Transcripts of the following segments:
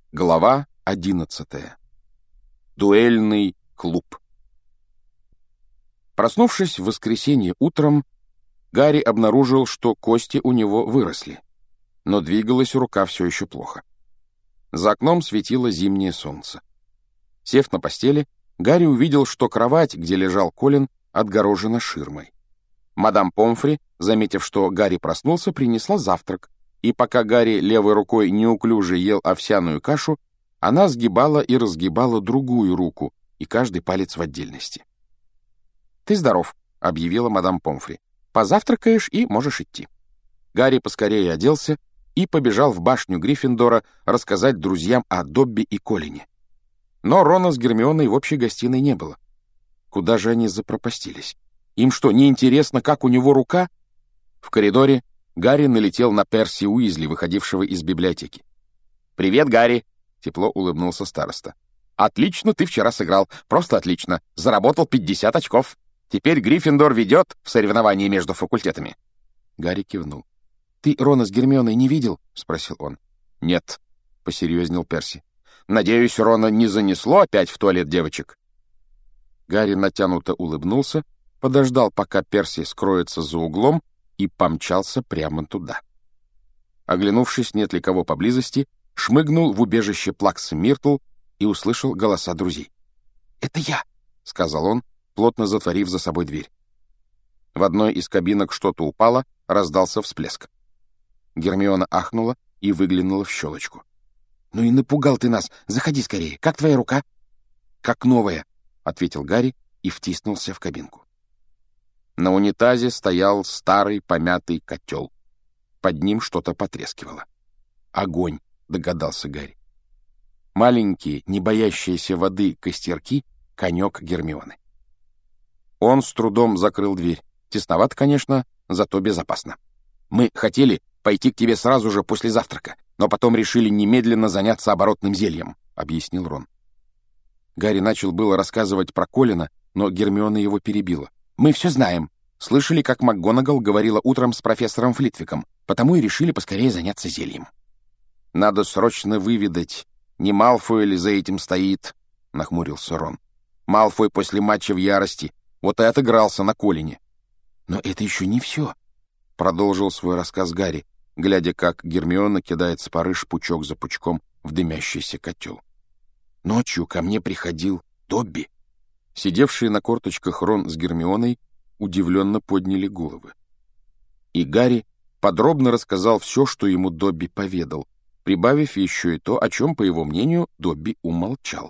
Глава 11. Дуэльный клуб. Проснувшись в воскресенье утром, Гарри обнаружил, что кости у него выросли, но двигалась рука все еще плохо. За окном светило зимнее солнце. Сев на постели, Гарри увидел, что кровать, где лежал Колин, отгорожена ширмой. Мадам Помфри, заметив, что Гарри проснулся, принесла завтрак, и пока Гарри левой рукой неуклюже ел овсяную кашу, она сгибала и разгибала другую руку, и каждый палец в отдельности. «Ты здоров», — объявила мадам Помфри. «Позавтракаешь и можешь идти». Гарри поскорее оделся и побежал в башню Гриффиндора рассказать друзьям о Добби и Колине. Но Рона с Гермионой в общей гостиной не было. Куда же они запропастились? Им что, неинтересно, как у него рука? В коридоре Гарри налетел на Перси Уизли, выходившего из библиотеки. «Привет, Гарри!» — тепло улыбнулся староста. «Отлично ты вчера сыграл, просто отлично. Заработал 50 очков. Теперь Гриффиндор ведет в соревновании между факультетами». Гарри кивнул. «Ты Рона с Гермионой не видел?» — спросил он. «Нет», — посерьезнел Перси. «Надеюсь, Рона не занесло опять в туалет девочек?» Гарри натянуто улыбнулся, подождал, пока Перси скроется за углом, и помчался прямо туда. Оглянувшись, нет ли кого поблизости, шмыгнул в убежище Плаксы Миртл и услышал голоса друзей. «Это я!» — сказал он, плотно затворив за собой дверь. В одной из кабинок что-то упало, раздался всплеск. Гермиона ахнула и выглянула в щелочку. «Ну и напугал ты нас! Заходи скорее! Как твоя рука?» «Как новая!» — ответил Гарри и втиснулся в кабинку. На унитазе стоял старый помятый котел. Под ним что-то потрескивало. «Огонь», — догадался Гарри. Маленькие, не боящиеся воды костерки — конек Гермионы. Он с трудом закрыл дверь. Тесновато, конечно, зато безопасно. «Мы хотели пойти к тебе сразу же после завтрака, но потом решили немедленно заняться оборотным зельем», — объяснил Рон. Гарри начал было рассказывать про Колина, но Гермиона его перебила. «Мы все знаем. Слышали, как МакГонагал говорила утром с профессором Флитвиком, потому и решили поскорее заняться зельем». «Надо срочно выведать, не Малфой ли за этим стоит», — нахмурился Рон. «Малфой после матча в ярости. Вот и отыгрался на Колине». «Но это еще не все», — продолжил свой рассказ Гарри, глядя, как Гермиона кидает с порыж пучок за пучком в дымящийся котел. «Ночью ко мне приходил Добби». Сидевшие на корточках Рон с Гермионой удивленно подняли головы. И Гарри подробно рассказал все, что ему Добби поведал, прибавив еще и то, о чем, по его мнению, Добби умолчал.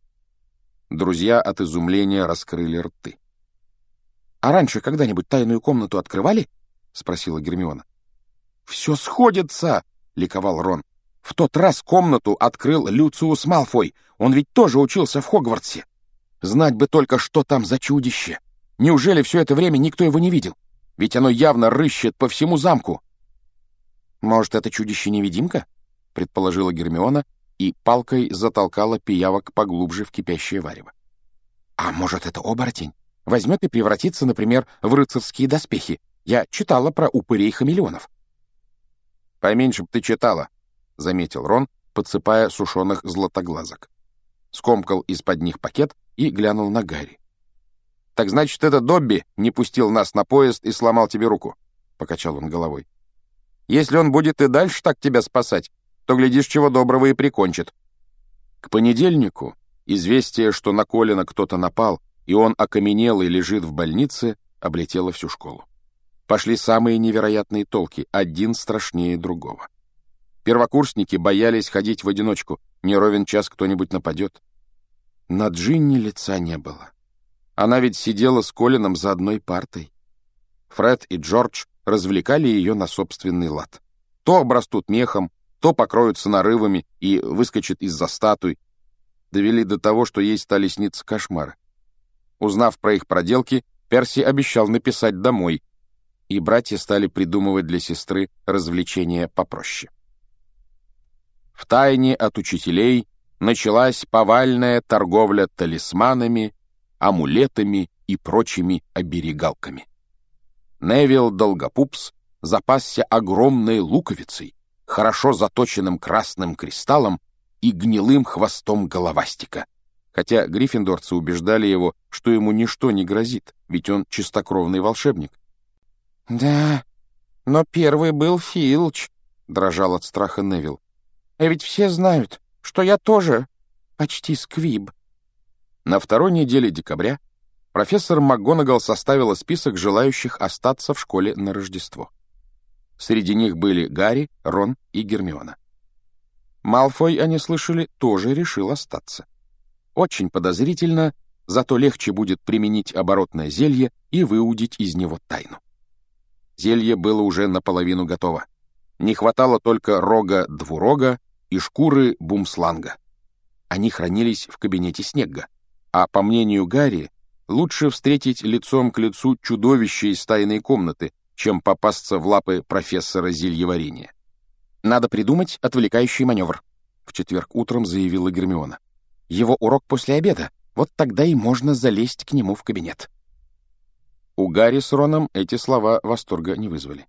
Друзья от изумления раскрыли рты. «А раньше когда-нибудь тайную комнату открывали?» — спросила Гермиона. «Все сходится!» — ликовал Рон. «В тот раз комнату открыл Люциус Малфой. Он ведь тоже учился в Хогвартсе. Знать бы только, что там за чудище. Неужели все это время никто его не видел? Ведь оно явно рыщет по всему замку». «Может, это чудище-невидимка?» — предположила Гермиона и палкой затолкала пиявок поглубже в кипящее варево. «А может, это оборотень? Возьмет и превратится, например, в рыцарские доспехи. Я читала про упырей-хамелеонов». «Поменьше б ты читала», — заметил Рон, подсыпая сушеных златоглазок. Скомкал из-под них пакет и глянул на Гарри. «Так значит, это Добби не пустил нас на поезд и сломал тебе руку?» — покачал он головой. «Если он будет и дальше так тебя спасать, то, глядишь, чего доброго и прикончит». К понедельнику известие, что на Колина кто-то напал, и он окаменел и лежит в больнице, облетело всю школу. Пошли самые невероятные толки, один страшнее другого. Первокурсники боялись ходить в одиночку, не ровен час кто-нибудь нападет. На Джинни лица не было. Она ведь сидела с Колином за одной партой. Фред и Джордж развлекали ее на собственный лад. То обрастут мехом, то покроются нарывами и выскочат из-за статуй. Довели до того, что ей стали сниться кошмары. Узнав про их проделки, Перси обещал написать домой, и братья стали придумывать для сестры развлечения попроще. Втайне от учителей началась повальная торговля талисманами, амулетами и прочими оберегалками. Невилл Долгопупс запасся огромной луковицей, хорошо заточенным красным кристаллом и гнилым хвостом головастика, хотя гриффиндорцы убеждали его, что ему ничто не грозит, ведь он чистокровный волшебник. «Да, но первый был Филч», — дрожал от страха Невилл. «А ведь все знают, что я тоже почти сквиб». На второй неделе декабря профессор МакГонагал составила список желающих остаться в школе на Рождество. Среди них были Гарри, Рон и Гермиона. Малфой, они слышали, тоже решил остаться. Очень подозрительно, зато легче будет применить оборотное зелье и выудить из него тайну. Зелье было уже наполовину готово. Не хватало только рога двурога и шкуры бумсланга. Они хранились в кабинете Снегга, а, по мнению Гарри, лучше встретить лицом к лицу чудовище из тайной комнаты, чем попасться в лапы профессора зельеварения. «Надо придумать отвлекающий маневр», — в четверг утром заявила Гермиона. «Его урок после обеда, вот тогда и можно залезть к нему в кабинет». У Гарри с Роном эти слова восторга не вызвали.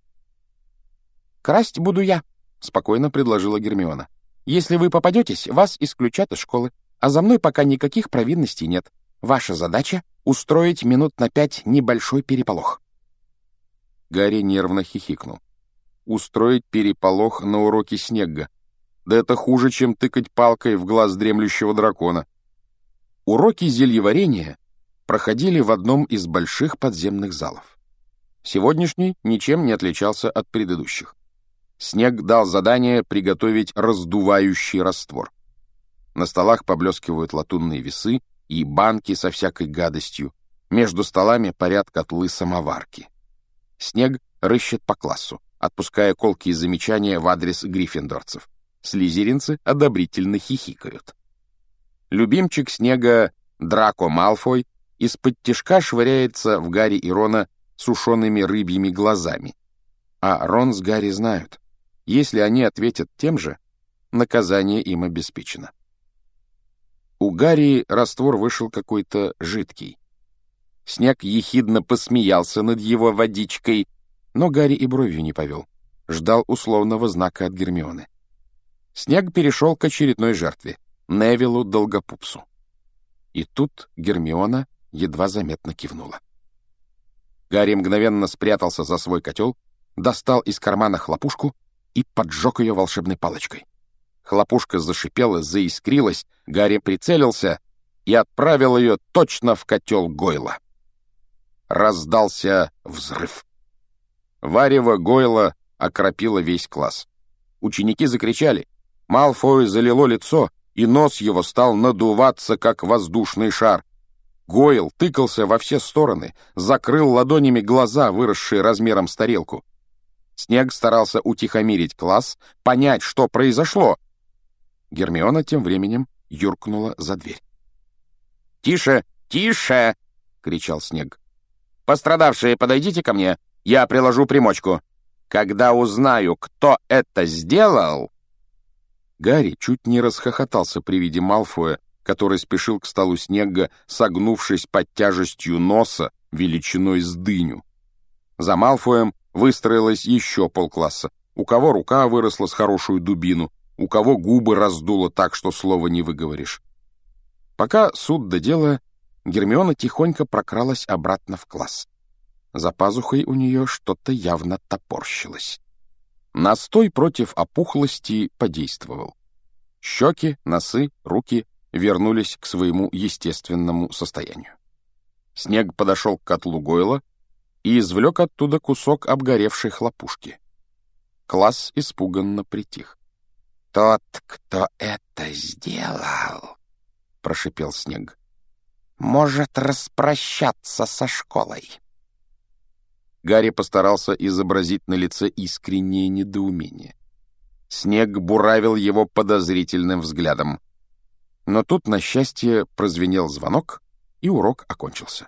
«Красть буду я», — спокойно предложила Гермиона. «Если вы попадетесь, вас исключат из школы, а за мной пока никаких провинностей нет. Ваша задача — устроить минут на 5 небольшой переполох». Гарри нервно хихикнул. Устроить переполох на уроке Снегга. Да это хуже, чем тыкать палкой в глаз дремлющего дракона. Уроки зельеварения проходили в одном из больших подземных залов. Сегодняшний ничем не отличался от предыдущих. Снегг дал задание приготовить раздувающий раствор. На столах поблескивают латунные весы и банки со всякой гадостью. Между столами парят котлы-самоварки. Снегг рыщет по классу, отпуская колкие замечания в адрес гриффиндорцев. Слизеринцы одобрительно хихикают. Любимчик Снегга Драко Малфой из-под тишка швыряется в Гарри и Рона сушеными рыбьими глазами. А Рон с Гарри знают, если они ответят тем же, наказание им обеспечено. У Гарри раствор вышел какой-то жидкий. Снегг ехидно посмеялся над его водичкой, но Гарри и бровью не повел. Ждал условного знака от Гермионы. Снегг перешел к очередной жертве — Невиллу Долгопупсу. И тут Гермиона едва заметно кивнула. Гарри мгновенно спрятался за свой котел, достал из кармана хлопушку и поджег ее волшебной палочкой. Хлопушка зашипела, заискрилась, Гарри прицелился и отправил ее точно в котел Гойла. Раздался взрыв. Варево Гойла окропило весь класс. Ученики закричали. Малфою залило лицо, и нос его стал надуваться, как воздушный шар. Гойл тыкался во все стороны, закрыл ладонями глаза, выросшие размером с тарелку. Снегг старался утихомирить класс, понять, что произошло. Гермиона тем временем юркнула за дверь. «Тише! Тише!» — кричал Снегг. «Пострадавшие, подойдите ко мне, я приложу примочку. Когда узнаю, кто это сделал...» Гарри чуть не расхохотался при виде Малфоя, который спешил к столу Снегга, согнувшись под тяжестью носа величиной с дыню. За Малфоем выстроилось еще полкласса. У кого рука выросла с хорошую дубину, у кого губы раздуло так, что слова не выговоришь. Пока суд до дела, Гермиона тихонько прокралась обратно в класс. За пазухой у нее что-то явно топорщилось. Настой против опухлости подействовал. Щеки, носы, руки вернулись к своему естественному состоянию. Снегг подошел к котлу Гойла и извлек оттуда кусок обгоревшей хлопушки. Класс испуганно притих. «Тот, кто это сделал, — прошипел Снегг, — может распрощаться со школой». Гарри постарался изобразить на лице искреннее недоумение. Снегг буравил его подозрительным взглядом. Но тут, на счастье, прозвенел звонок, и урок окончился.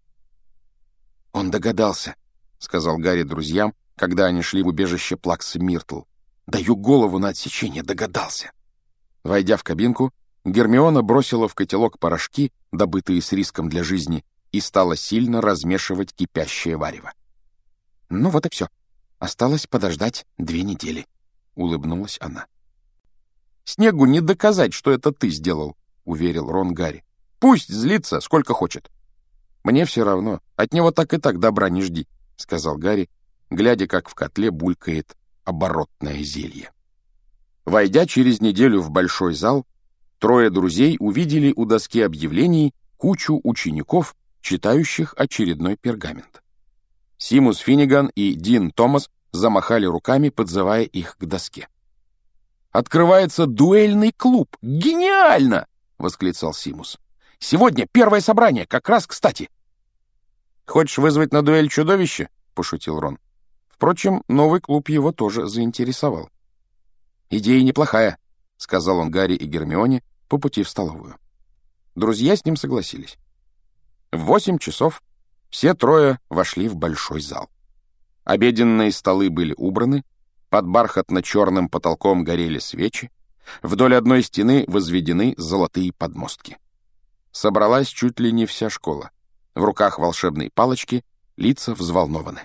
«Он догадался», — сказал Гарри друзьям, когда они шли в убежище Плаксы Миртл. «Даю голову на отсечение, догадался». Войдя в кабинку, Гермиона бросила в котелок порошки, добытые с риском для жизни, и стала сильно размешивать кипящее варево. «Ну вот и все. Осталось подождать 2 недели», — улыбнулась она. Снеггу не доказать, что это ты сделал», — уверил Рон Гарри. «Пусть злится, сколько хочет». «Мне все равно. От него так и так добра не жди», — сказал Гарри, глядя, как в котле булькает оборотное зелье. Войдя через неделю в большой зал, трое друзей увидели у доски объявлений кучу учеников, читающих очередной пергамент. Симус Финниган и Дин Томас замахали руками, подзывая их к доске. «Открывается дуэльный клуб! Гениально!» — восклицал Симус. «Сегодня первое собрание, как раз кстати!» «Хочешь вызвать на дуэль чудовище?» — пошутил Рон. Впрочем, новый клуб его тоже заинтересовал. «Идея неплохая», — сказал он Гарри и Гермионе по пути в столовую. Друзья с ним согласились. В 8 часов все трое вошли в большой зал. Обеденные столы были убраны, под бархатно-черным потолком горели свечи, вдоль одной стены возведены золотые подмостки. Собралась чуть ли не вся школа. В руках волшебные палочки, лица взволнованы.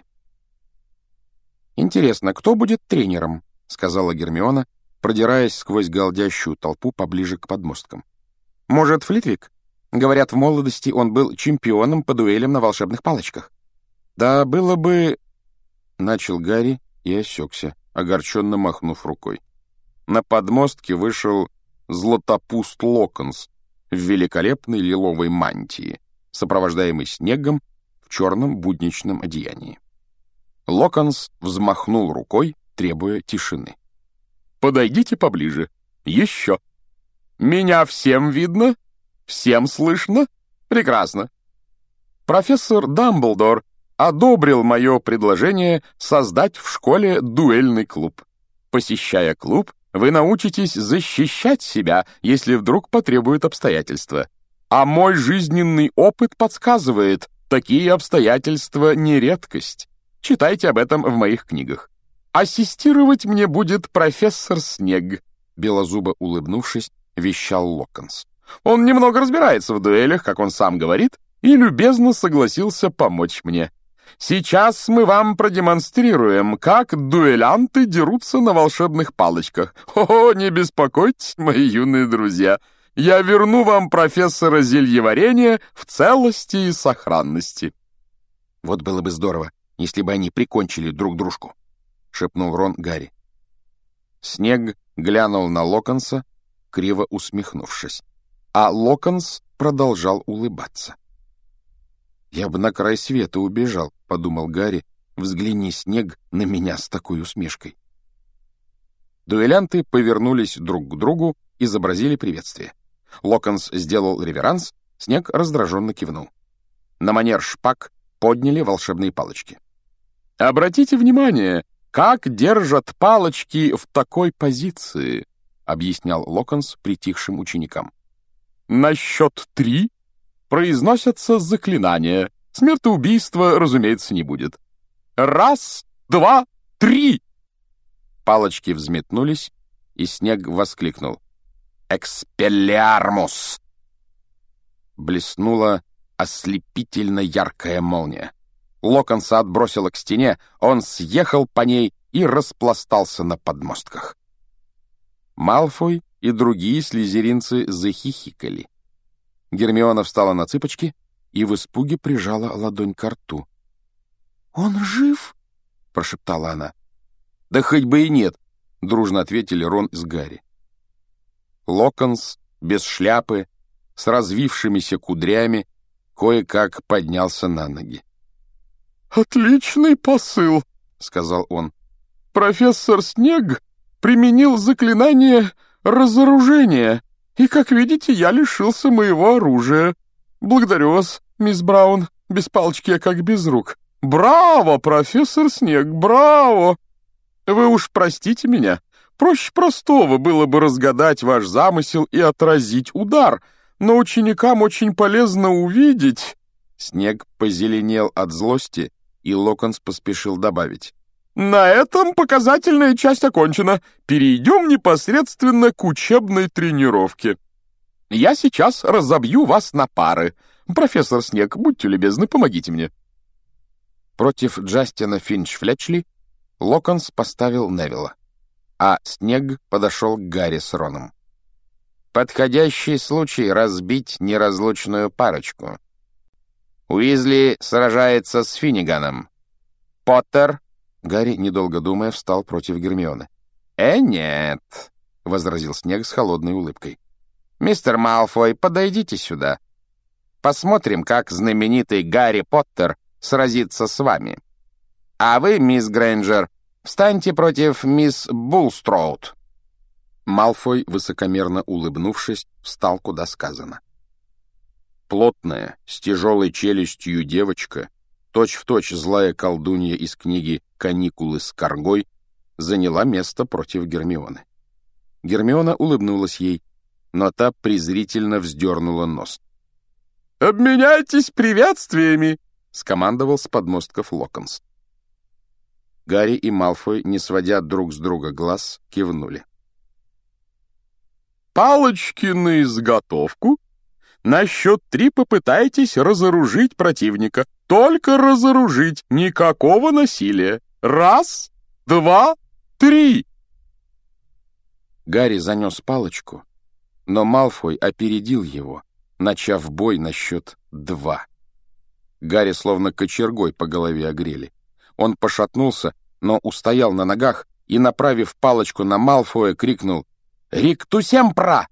«Интересно, кто будет тренером?» — сказала Гермиона, продираясь сквозь галдящую толпу поближе к подмосткам. «Может, Флитвик? Говорят, в молодости он был чемпионом по дуэлям на волшебных палочках». «Да было бы...» — начал Гарри и осекся, огорченно махнув рукой. На подмостке вышел Златопуст Локонс в великолепной лиловой мантии, сопровождаемый Снеггом в черном будничном одеянии. Локонс взмахнул рукой, требуя тишины. «Подойдите поближе. Еще. Меня всем видно? Всем слышно? Прекрасно. Профессор Дамблдор одобрил мое предложение создать в школе дуэльный клуб. Посещая клуб, вы научитесь защищать себя, если вдруг потребуют обстоятельства. А мой жизненный опыт подсказывает, такие обстоятельства не редкость. Читайте об этом в моих книгах. Ассистировать мне будет профессор Снегг», — белозубо улыбнувшись, вещал Локонс. «Он немного разбирается в дуэлях, как он сам говорит, и любезно согласился помочь мне. Сейчас мы вам продемонстрируем, как дуэлянты дерутся на волшебных палочках. О, не беспокойтесь, мои юные друзья, я верну вам профессора зельеварения в целости и сохранности». «Вот было бы здорово, если бы они прикончили друг дружку», — шепнул Рон Гарри. Снегг глянул на Локонса, криво усмехнувшись, а Локонс продолжал улыбаться. «Я бы на край света убежал», — подумал Гарри, — «взгляни, Снегг, на меня с такой усмешкой». Дуэлянты повернулись друг к другу, изобразили приветствие. Локонс сделал реверанс, Снегг раздраженно кивнул. На манер шпаг подняли волшебные палочки. «Обратите внимание, как держат палочки в такой позиции», — объяснял Локонс притихшим ученикам. «На счет 3 произносятся заклинания. Смертоубийства, разумеется, не будет. 1, 2, 3!» Палочки взметнулись, и Снегг воскликнул: «Экспеллиармус!» Блеснула ослепительно яркая молния. Локонса отбросило к стене, он съехал по ней и распластался на подмостках. Малфой и другие слизеринцы захихикали. Гермиона встала на цыпочки и в испуге прижала ладонь ко рту. «Он жив?» — прошептала она. «Да хоть бы и нет», — дружно ответили Рон с Гарри. Локонс, без шляпы, с развившимися кудрями, кое-как поднялся на ноги. «Отличный посыл», — сказал он. «Профессор Снегг применил заклинание разоружения, и, как видите, я лишился моего оружия. Благодарю вас, мисс Браун. Без палочки я как без рук. Браво, профессор Снегг, браво! Вы уж простите меня. Проще простого было бы разгадать ваш замысел и отразить удар, но ученикам очень полезно увидеть...» Снегг позеленел от злости, и Локонс поспешил добавить: «На этом показательная часть окончена. Перейдем непосредственно к учебной тренировке. Я сейчас разобью вас на пары. Профессор Снегг, будьте любезны, помогите мне». Против Джастина Финч-Флетчли Локонс поставил Невилла, а Снегг подошел к Гарри с Роном. Подходящий случай разбить неразлучную парочку. Уизли сражается с Финниганом. Поттер...» Гарри, недолго думая, встал против Гермионы. Нет», — возразил Снег с холодной улыбкой. «Мистер Малфой, подойдите сюда. Посмотрим, как знаменитый Гарри Поттер сразится с вами. А вы, мисс Грейнджер, встаньте против мисс Булстроуд». Малфой, высокомерно улыбнувшись, встал, куда сказано. Плотная, с тяжелой челюстью девочка, точь-в-точь злая колдунья из книги «Каникулы с Каргой», заняла место против Гермионы. Гермиона улыбнулась ей, но та презрительно вздернула нос. «Обменяйтесь приветствиями!» — скомандовал с подмостков Локонс. Гарри и Малфой, не сводя друг с друга глаз, кивнули. «Палочки на изготовку. На счет 3 попытайтесь разоружить противника. Только разоружить, никакого насилия. 1, 2, 3!» Гарри занес палочку, но Малфой опередил его, начав бой на счет 2. Гарри словно кочергой по голове огрели. Он пошатнулся, но устоял на ногах и, направив палочку на Малфоя, крикнул «Риктусемпра!».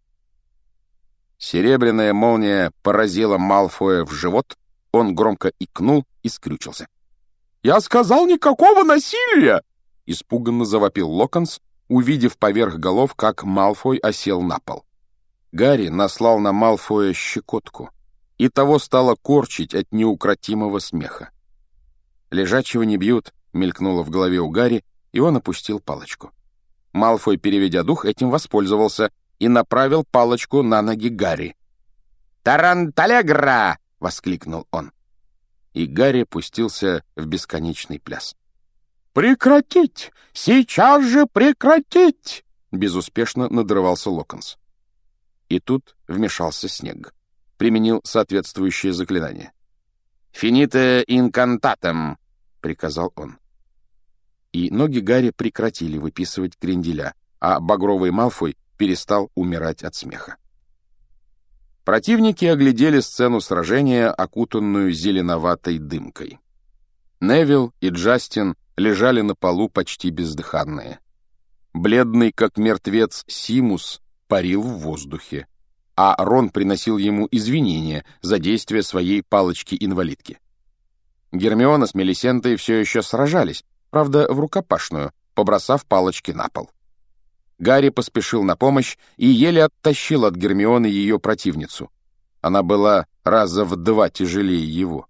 Серебряная молния поразила Малфоя в живот, он громко икнул и скрючился. «Я сказал, никакого насилия!» — испуганно завопил Локонс, увидев поверх голов, как Малфой осел на пол. Гарри наслал на Малфоя щекотку, и того стало корчить от неукротимого смеха. «Лежачего не бьют», — мелькнуло в голове у Гарри, и он опустил палочку. Малфой, переведя дух, этим воспользовался и направил палочку на ноги Гарри. «Таранталегра!» — воскликнул он. И Гарри пустился в бесконечный пляс. «Прекратить! Сейчас же прекратить!» — безуспешно надрывался Локонс. И тут вмешался Снег. Применил соответствующее заклинание. «Фините инкантатом!» — приказал он. И ноги Гарри прекратили выписывать кренделя, а багровый Малфой перестал умирать от смеха. Противники оглядели сцену сражения, окутанную зеленоватой дымкой. Невилл и Джастин лежали на полу почти бездыханные. Бледный, как мертвец, Симус парил в воздухе, а Рон приносил ему извинения за действие своей палочки-инвалидки. Гермиона с Мелисентой все еще сражались, правда, в рукопашную, побросав палочки на пол. Гарри поспешил на помощь и еле оттащил от Гермионы ее противницу. Она была раза в 2 тяжелее его.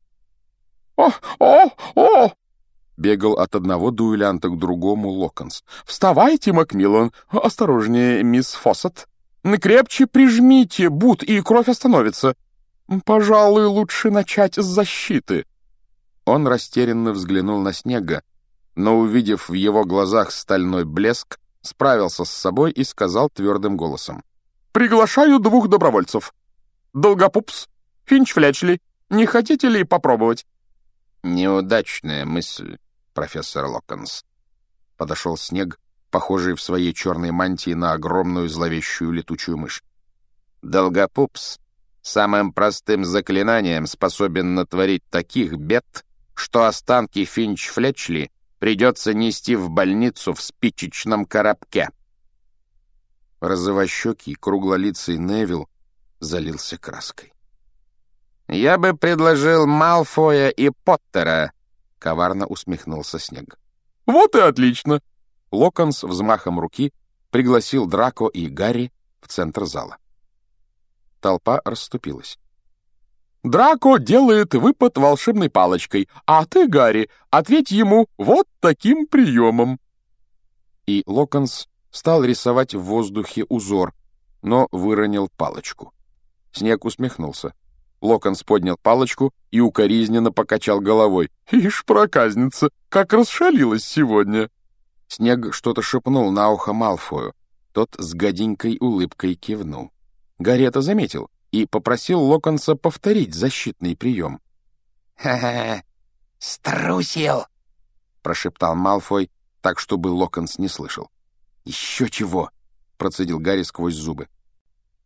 «О! Бегал от одного дуэлянта к другому Локонс. «Вставайте, Макмиллан! Осторожнее, мисс Фоссет! Крепче прижмите бут, и кровь остановится! Пожалуй, лучше начать с защиты!» Он растерянно взглянул на Снега, но, увидев в его глазах стальной блеск, справился с собой и сказал твердым голосом. «Приглашаю 2 добровольцев. Долгопупс, Финч-Флетчли, не хотите ли попробовать?» «Неудачная мысль, профессор Локонс». Подошел Снег, похожий в своей черной мантии на огромную зловещую летучую мышь. «Долгопупс самым простым заклинанием способен натворить таких бед, что останки Финч-Флетчли придется нести в больницу в спичечном коробке». Розовощекий, круглолицый Невилл залился краской. «Я бы предложил Малфоя и Поттера», — коварно усмехнулся Снег. «Вот и отлично!» Локонс взмахом руки пригласил Драко и Гарри в центр зала. Толпа расступилась. «Драко делает выпад волшебной палочкой, а ты, Гарри, ответь ему вот таким приемом». И Локонс стал рисовать в воздухе узор, но выронил палочку. Снег усмехнулся. Локонс поднял палочку и укоризненно покачал головой. «Ишь, проказница, как расшалилась сегодня!» Снег что-то шепнул на ухо Малфою. Тот с гаденькой улыбкой кивнул. Гарри это заметил и попросил Локонса повторить защитный прием. «Ха-ха, струсил!» — прошептал Малфой, так, чтобы Локонс не слышал. «Еще чего!» — процедил Гарри сквозь зубы.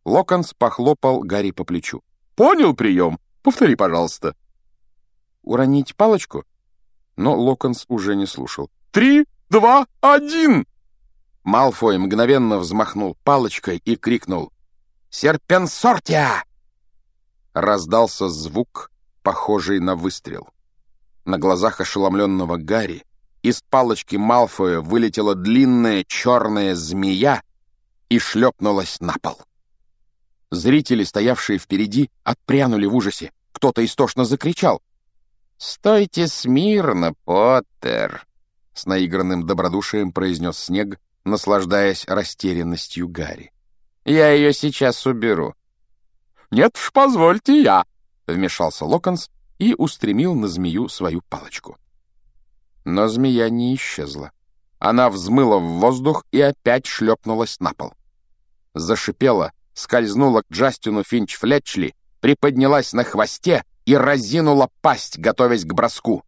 Локонс похлопал Гарри по плечу. «Понял прием? Повтори, пожалуйста». «Уронить палочку?» Но Локонс уже не слушал. 3, 2, 1!» Малфой мгновенно взмахнул палочкой и крикнул «Серпенсортия!». Раздался звук, похожий на выстрел. На глазах ошеломленного Гарри из палочки Малфоя вылетела длинная черная змея и шлепнулась на пол. Зрители, стоявшие впереди, отпрянули в ужасе. Кто-то истошно закричал. «Стойте смирно, Поттер!» — с наигранным добродушием произнес Снег, наслаждаясь растерянностью Гарри. «Я ее сейчас уберу». «Нет уж, позвольте я!» — вмешался Локонс и устремил на змею свою палочку. Но змея не исчезла. Она взмыла в воздух и опять шлепнулась на пол. Зашипела, скользнула к Джастину Финч-Флетчли, приподнялась на хвосте и разинула пасть, готовясь к броску.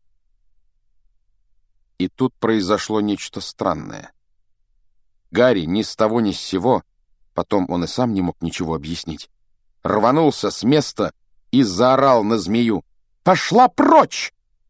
И тут произошло нечто странное. Гарри ни с того ни с сего, потом он и сам не мог ничего объяснить, рванулся с места и заорал на змею: «Пошла прочь!»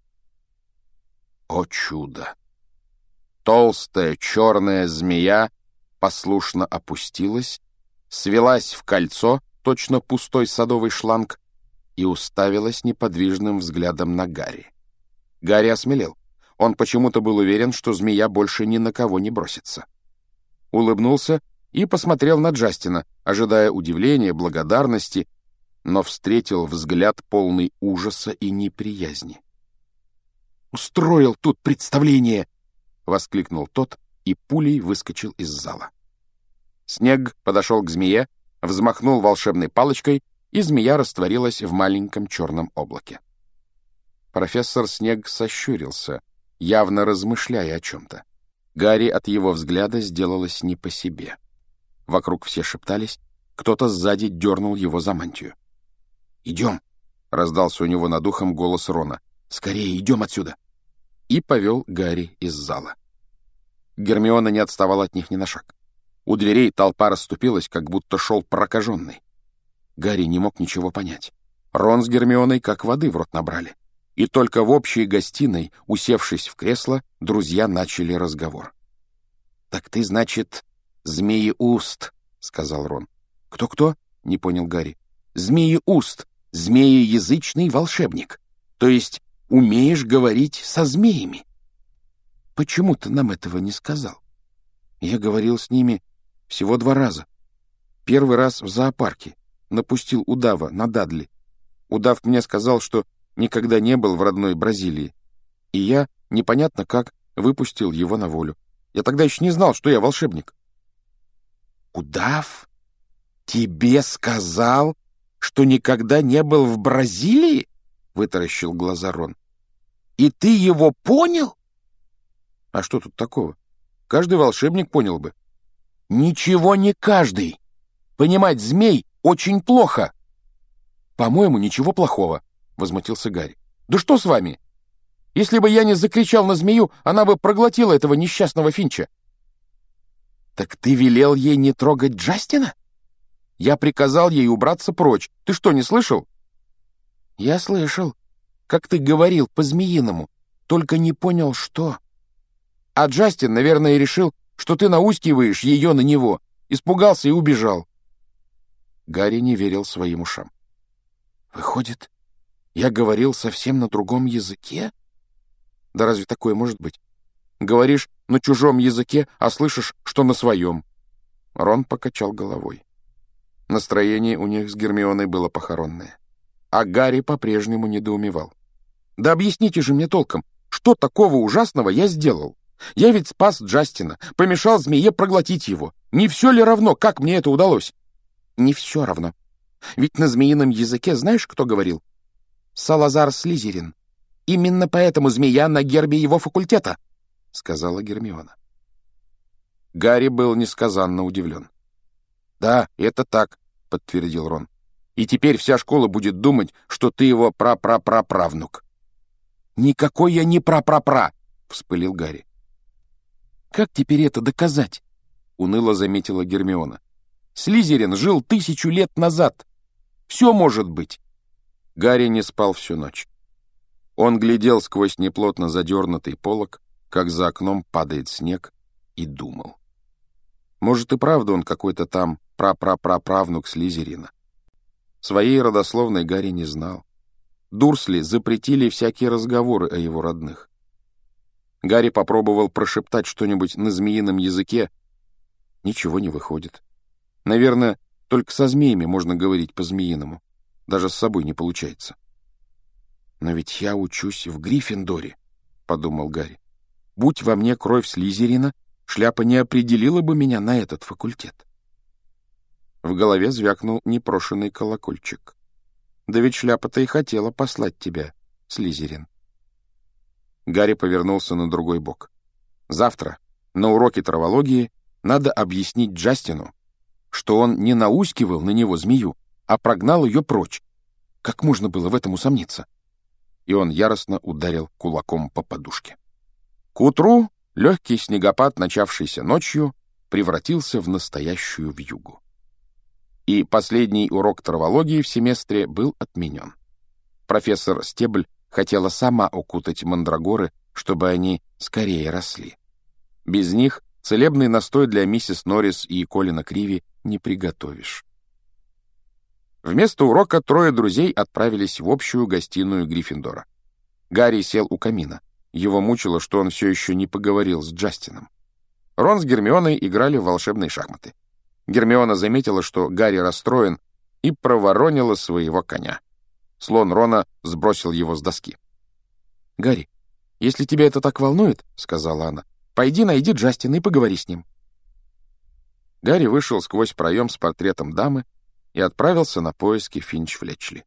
О чудо! Толстая черная змея послушно опустилась, свелась в кольцо, точно пустой садовый шланг, и уставилась неподвижным взглядом на Гарри. Гарри осмелел. Он почему-то был уверен, что змея больше ни на кого не бросится. Улыбнулся и посмотрел на Джастина, ожидая удивления, благодарности, но встретил взгляд полный ужаса и неприязни. «Устроил тут представление!» — воскликнул тот и пулей выскочил из зала. Снег подошел к змее, взмахнул волшебной палочкой, и змея растворилась в маленьком черном облаке. Профессор Снег сощурился, явно размышляя о чем-то. Гарри от его взгляда сделалось не по себе. Вокруг все шептались, кто-то сзади дернул его за мантию. «Идем!» — раздался у него над ухом голос Рона. «Скорее, идем отсюда!» И повел Гарри из зала. Гермиона не отставала от них ни на шаг. У дверей толпа расступилась, как будто шел прокаженный. Гарри не мог ничего понять. Рон с Гермионой как воды в рот набрали. И только в общей гостиной, усевшись в кресло, друзья начали разговор. «Так ты, значит, Змееуст», — сказал Рон. «Кто-кто?» — не понял Гарри. «Змееуст, змееязычный волшебник. То есть умеешь говорить со змеями». «Почему ты нам этого не сказал?» «Я говорил с ними всего 2 раза. Первый раз в зоопарке. Напустил удава на Дадли. Удав мне сказал, что никогда не был в родной Бразилии. И я, непонятно как, выпустил его на волю. Я тогда еще не знал, что я волшебник». «Удав тебе сказал, что никогда не был в Бразилии?» — вытаращил глаза Рон. «И ты его понял?» «А что тут такого? Каждый волшебник понял бы». «Ничего не каждый. Понимать змей очень плохо». «По-моему, ничего плохого», — возмутился Гарри. «Да что с вами? Если бы я не закричал на змею, она бы проглотила этого несчастного Финча». «Так ты велел ей не трогать Джастина?» «Я приказал ей убраться прочь. Ты что, не слышал?» «Я слышал, как ты говорил по-змеиному, только не понял, что». «А Джастин, наверное, решил, что ты наускиваешь ее на него, испугался и убежал». Гарри не верил своим ушам. «Выходит, я говорил совсем на другом языке? Да разве такое может быть? Говоришь на чужом языке, а слышишь, что на своем». Рон покачал головой. Настроение у них с Гермионой было похоронное. А Гарри по-прежнему недоумевал. «Да объясните же мне толком, что такого ужасного я сделал? Я ведь спас Джастина, помешал змее проглотить его. Не все ли равно, как мне это удалось?» «Не все равно. Ведь на змеином языке знаешь, кто говорил? Салазар Слизерин. Именно поэтому змея на гербе его факультета», — сказала Гермиона. Гарри был несказанно удивлен. «Да, это так», — подтвердил Рон. «И теперь вся школа будет думать, что ты его прапраправнук». «Никакой я не прапрапра», — вспылил Гарри. «Как теперь это доказать?» — уныло заметила Гермиона. Слизерин жил 1000 лет назад. Все может быть. Гарри не спал всю ночь. Он глядел сквозь неплотно задернутый полог, как за окном падает снег, и думал. Может, и правда он какой-то там прапраправнук Слизерина. Своей родословной Гарри не знал. Дурсли запретили всякие разговоры о его родных. Гарри попробовал прошептать что-нибудь на змеином языке. Ничего не выходит. Наверное, только со змеями можно говорить по-змеиному. Даже с собой не получается. «Но ведь я учусь в Гриффиндоре», — подумал Гарри. «Будь во мне кровь Слизерина, шляпа не определила бы меня на этот факультет». В голове звякнул непрошенный колокольчик. «Да ведь шляпа-то и хотела послать тебя, Слизерин». Гарри повернулся на другой бок. Завтра, на уроке травологии, надо объяснить Джастину, что он не наускивал на него змею, а прогнал ее прочь. Как можно было в этом усомниться? И он яростно ударил кулаком по подушке. К утру легкий снегопад, начавшийся ночью, превратился в настоящую вьюгу. И последний урок травологии в семестре был отменен. Профессор Стебль хотела сама укутать мандрагоры, чтобы они скорее росли. Без них целебный настой для миссис Норрис и Колина Криви не приготовишь. Вместо урока трое друзей отправились в общую гостиную Гриффиндора. Гарри сел у камина. Его мучило, что он все еще не поговорил с Джастином. Рон с Гермионой играли в волшебные шахматы. Гермиона заметила, что Гарри расстроен, и проворонила своего коня. Слон Рона сбросил его с доски. «Гарри, если тебя это так волнует, — сказала она, — пойди найди Джастина и поговори с ним». Гарри вышел сквозь проем с портретом дамы и отправился на поиски Финч-Флетчли.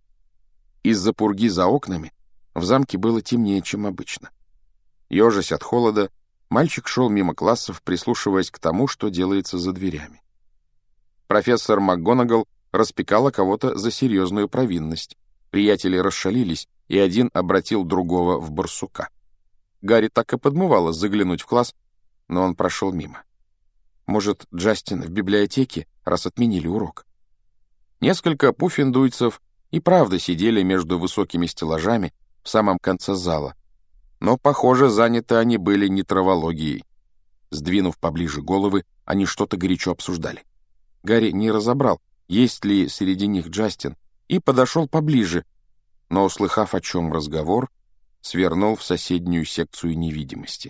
Из-за пурги за окнами в замке было темнее, чем обычно. Ежась от холода, мальчик шел мимо классов, прислушиваясь к тому, что делается за дверями. Профессор МакГонагал распекала кого-то за серьезную провинность. Приятели расшалились, и один обратил другого в барсука. Гарри так и подмывало заглянуть в класс, но он прошел мимо. Может, Джастин в библиотеке, раз отменили урок? Несколько пуффендуйцев и правда сидели между высокими стеллажами в самом конце зала, но, похоже, заняты они были не травологией. Сдвинув поближе головы, они что-то горячо обсуждали. Гарри не разобрал, есть ли среди них Джастин, и подошел поближе, но, услыхав, о чем разговор, свернул в соседнюю секцию невидимости.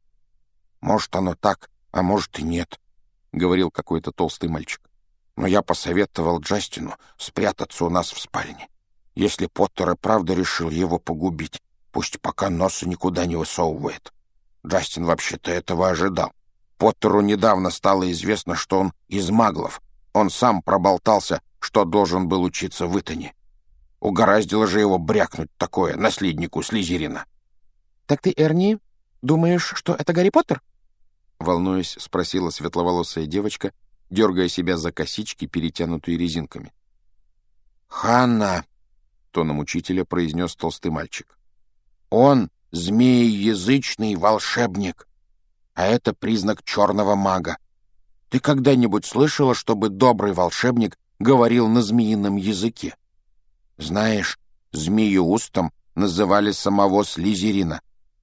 «Может, оно так, а может и нет», — говорил какой-то толстый мальчик. «Но я посоветовал Джастину спрятаться у нас в спальне. Если Поттер и правда решил его погубить, пусть пока носа никуда не высовывает. Джастин вообще-то этого ожидал. Поттеру недавно стало известно, что он из маглов. Он сам проболтался, что должен был учиться в Итоне. Угораздило же его брякнуть такое наследнику Слизерина». «Так ты, Эрни, думаешь, что это Гарри Поттер?» Волнуясь, спросила светловолосая девочка, дергая себя за косички, перетянутые резинками. «Ханна», — тоном учителя произнес толстый мальчик, — «он змееязычный волшебник, а это признак черного мага. Ты когда-нибудь слышала, чтобы добрый волшебник говорил на змеином языке? Знаешь, змееустом называли самого Слизерина».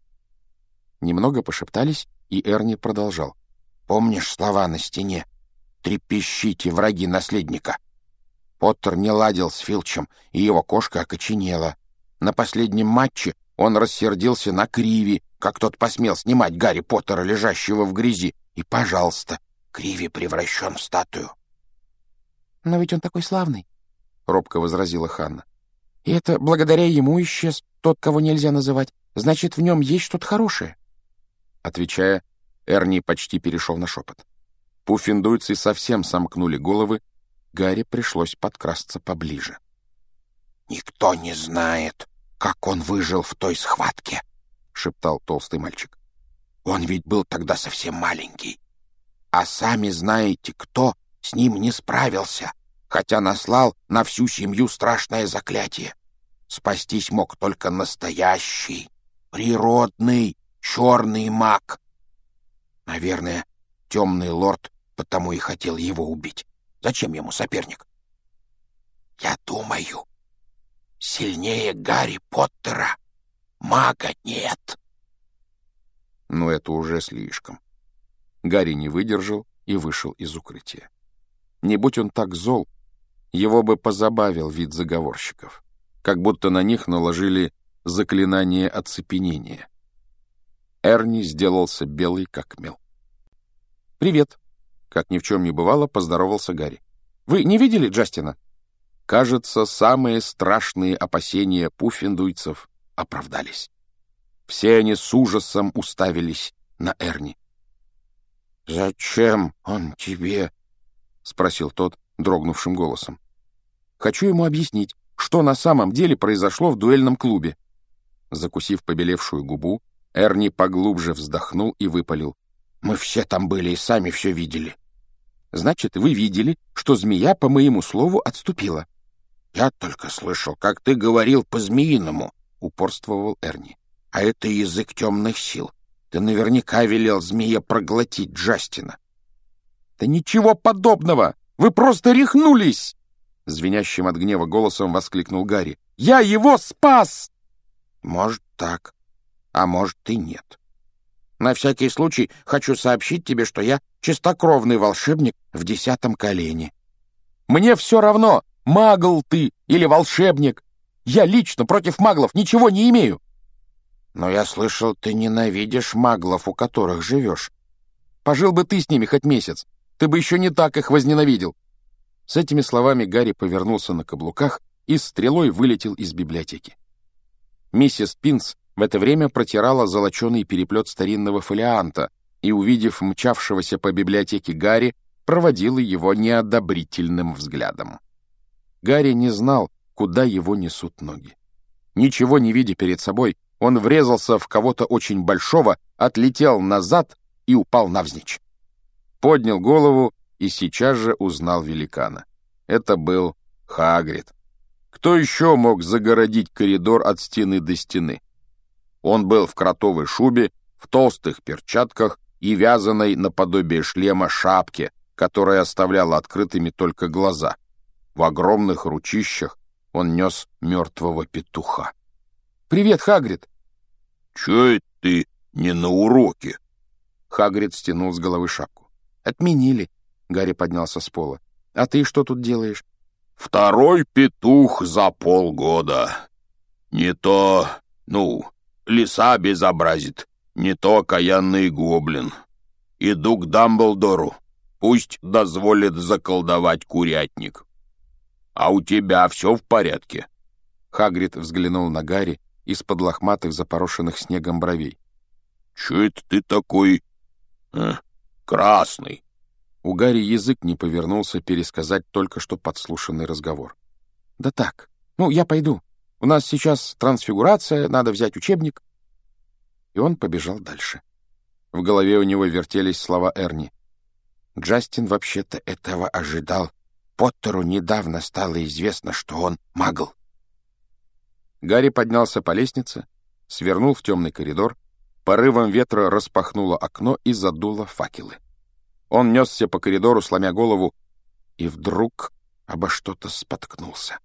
Немного пошептались, и Эрни продолжал. «Помнишь слова на стене? Трепещите, враги наследника. Поттер не ладил с Филчем, и его кошка окоченела. На последнем матче он рассердился на Криви, как тот посмел снимать Гарри Поттера, лежащего в грязи, и, пожалуйста, Криви превращен в статую». «Но ведь он такой славный», — робко возразила Ханна. «И это благодаря ему исчез тот, кого нельзя называть. Значит, в нем есть что-то хорошее». Отвечая, Эрни почти перешел на шепот. Пуффендуйцы совсем сомкнули головы, Гарри пришлось подкрасться поближе. «Никто не знает, как он выжил в той схватке», — шептал толстый мальчик. «Он ведь был тогда совсем маленький. А сами знаете, кто с ним не справился, хотя наслал на всю семью страшное заклятие. Спастись мог только настоящий, природный, черный маг. Наверное, темный лорд потому и хотел его убить, Зачем ему соперник? Я думаю, сильнее Гарри Поттера мага нет. Но это уже слишком. Гарри не выдержал и вышел из укрытия. Не будь он так зол, его бы позабавил вид заговорщиков, как будто на них наложили заклинание оцепенения. Эрни сделался белый как мел. «Привет!» — как ни в чем не бывало, поздоровался Гарри. «Вы не видели Джастина?» Кажется, самые страшные опасения пуффендуйцев оправдались. Все они с ужасом уставились на Эрни. «Зачем он тебе?» — спросил тот дрогнувшим голосом. «Хочу ему объяснить, что на самом деле произошло в дуэльном клубе». Закусив побелевшую губу, Эрни поглубже вздохнул и выпалил. «Мы все там были и сами все видели». «Значит, вы видели, что змея, по моему слову, отступила?» «Я только слышал, как ты говорил по-змеиному», — упорствовал Эрни. «А это язык темных сил. Ты наверняка велел змее проглотить Джастина». «Да ничего подобного! Вы просто рехнулись!» Звенящим от гнева голосом воскликнул Гарри. «Я его спас!» «Может, так, а может и нет. На всякий случай хочу сообщить тебе, что я чистокровный волшебник в 10 колене». «Мне все равно, магл ты или волшебник. Я лично против маглов ничего не имею». «Но я слышал, ты ненавидишь маглов, у которых живешь». «Пожил бы ты с ними хоть месяц, ты бы еще не так их возненавидел». С этими словами Гарри повернулся на каблуках и стрелой вылетел из библиотеки. Миссис Пинс в это время протирала золоченый переплет старинного фолианта и, увидев мчавшегося по библиотеке Гарри, проводила его неодобрительным взглядом. Гарри не знал, куда его несут ноги. Ничего не видя перед собой, он врезался в кого-то очень большого, отлетел назад и упал навзничь. Поднял голову и сейчас же узнал великана. Это был Хагрид. Кто еще мог загородить коридор от стены до стены? Он был в кротовой шубе, в толстых перчатках и вязаной наподобие шлема шапке, которая оставляла открытыми только глаза. В огромных ручищах он нес мертвого петуха. «Привет, Хагрид!» «Чё это ты не на уроке?» Хагрид стянул с головы шапку. «Отменили», — Гарри поднялся с пола. «А ты что тут делаешь?» «Второй петух за полгода. Не то, лиса безобразит, не то окаянный гоблин. Иду к Дамблдору, пусть дозволит заколдовать курятник. А у тебя все в порядке?» Хагрид взглянул на Гарри из-под лохматых, запорошенных снегом бровей. «Чё это ты такой красный?» У Гарри язык не повернулся пересказать только что подслушанный разговор. «Да так. Я пойду. У нас сейчас трансфигурация, надо взять учебник». И он побежал дальше. В голове у него вертелись слова Эрни. «Джастин вообще-то этого ожидал. Поттеру недавно стало известно, что он магл». Гарри поднялся по лестнице, свернул в темный коридор, порывом ветра распахнуло окно и задуло факелы. Он несся по коридору, сломя голову, и вдруг обо что-то споткнулся.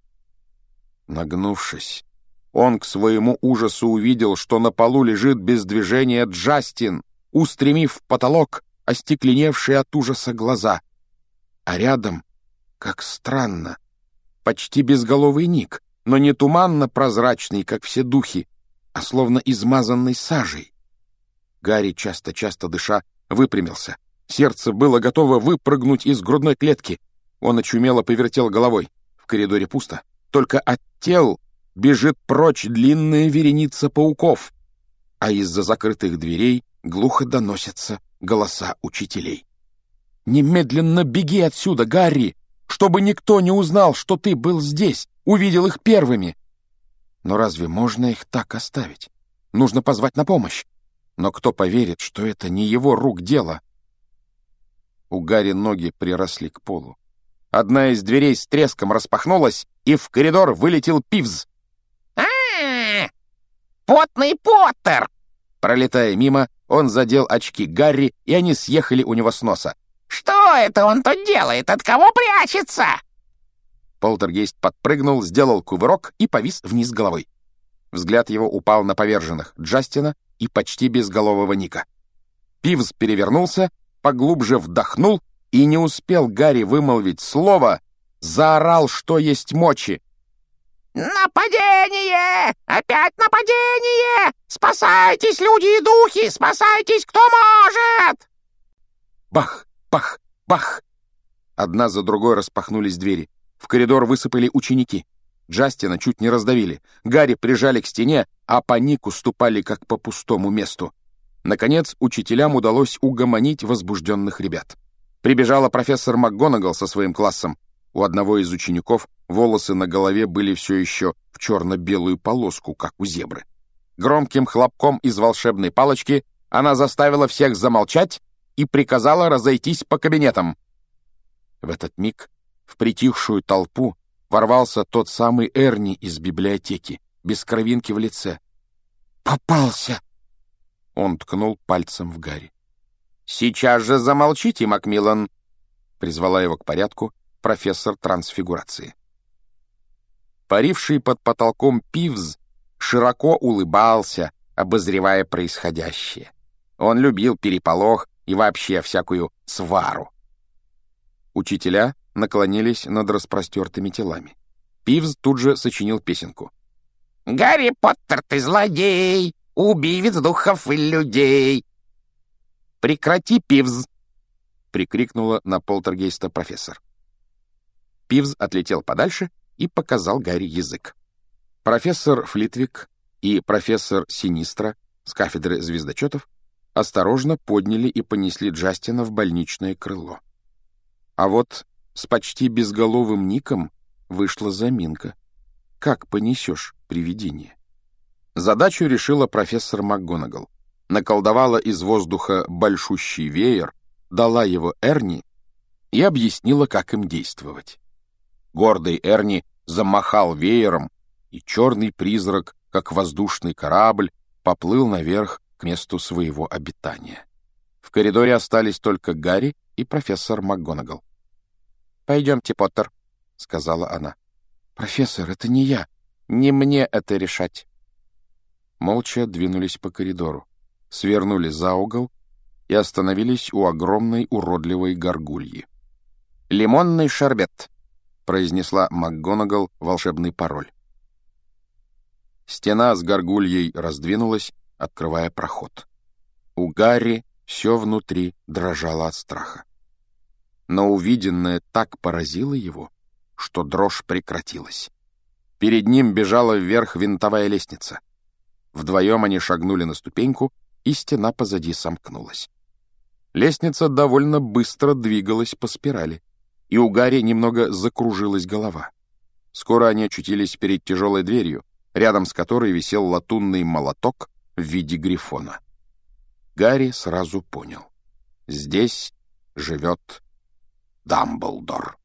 Нагнувшись, он к своему ужасу увидел, что на полу лежит без движения Джастин, устремив в потолок остекленевшие от ужаса глаза. А рядом, как странно, почти безголовый Ник, но не туманно-прозрачный, как все духи, а словно измазанный сажей. Гарри, часто-часто дыша, выпрямился. Сердце было готово выпрыгнуть из грудной клетки. Он очумело повертел головой. В коридоре пусто. Только от тел бежит прочь длинная вереница пауков, а из-за закрытых дверей глухо доносятся голоса учителей. «Немедленно беги отсюда, Гарри, чтобы никто не узнал, что ты был здесь, увидел их первыми!» Но разве можно их так оставить? Нужно позвать на помощь. Но кто поверит, что это не его рук дело? У Гарри ноги приросли к полу. Одна из дверей с треском распахнулась, и в коридор вылетел Пивз. Потный Поттер!» Пролетая мимо, он задел очки Гарри, и они съехали у него с носа. Что это он тут делает? От кого прячется?» Полтергейст подпрыгнул, сделал кувырок и повис вниз головой. Взгляд его упал на поверженных Джастина и почти безголового Ника. Пивз перевернулся, поглубже вдохнул, и не успел Гарри вымолвить слово, заорал, что есть мочи. «Нападение! Опять нападение! Спасайтесь, люди и духи! Спасайтесь, кто может!» Бах! Бах! Бах! Одна за другой распахнулись двери. В коридор высыпали ученики. Джастина чуть не раздавили. Гарри прижали к стене, а по Нику ступали как по пустому месту. Наконец, учителям удалось угомонить возбужденных ребят. Прибежала профессор МакГонагал со своим классом. У одного из учеников волосы на голове были все еще в черно-белую полоску, как у зебры. Громким хлопком из волшебной палочки она заставила всех замолчать и приказала разойтись по кабинетам. В этот миг в притихшую толпу ворвался тот самый Эрни из библиотеки, без кровинки в лице. «Попался!» Он ткнул пальцем в Гарри. «Сейчас же замолчите, Макмиллан!» — призвала его к порядку профессор трансфигурации. Паривший под потолком Пивз широко улыбался, обозревая происходящее. Он любил переполох и вообще всякую свару. Учителя наклонились над распростертыми телами. Пивз тут же сочинил песенку. «Гарри Поттер, ты злодей, убивец духов и людей!» «Прекрати, Пивз!» — прикрикнула на Полтергейста профессор. Пивз отлетел подальше и показал Гарри язык. Профессор Флитвик и профессор Синистра с кафедры звездочетов осторожно подняли и понесли Джастина в больничное крыло. А вот с почти безголовым Ником вышла заминка. Как понесешь привидение? Задачу решила профессор МакГонагал. Наколдовала из воздуха большущий веер, дала его Эрни и объяснила, как им действовать. Гордый Эрни замахал веером, и черный призрак, как воздушный корабль, поплыл наверх к месту своего обитания. В коридоре остались только Гарри и профессор МакГонагал. «Пойдемте, Поттер», — сказала она. «Профессор, это не я. Не мне это решать». Молча двинулись по коридору, свернули за угол и остановились у огромной уродливой горгульи. «Лимонный шербет», — произнесла МакГонагал волшебный пароль. Стена с горгульей раздвинулась, открывая проход. У Гарри все внутри дрожало от страха. Но увиденное так поразило его, что дрожь прекратилась. Перед ним бежала вверх винтовая лестница. Вдвоем они шагнули на ступеньку, и стена позади сомкнулась. Лестница довольно быстро двигалась по спирали, и у Гарри немного закружилась голова. Скоро они очутились перед тяжелой дверью, рядом с которой висел латунный молоток в виде грифона. Гарри сразу понял. Здесь живет Дамблдор.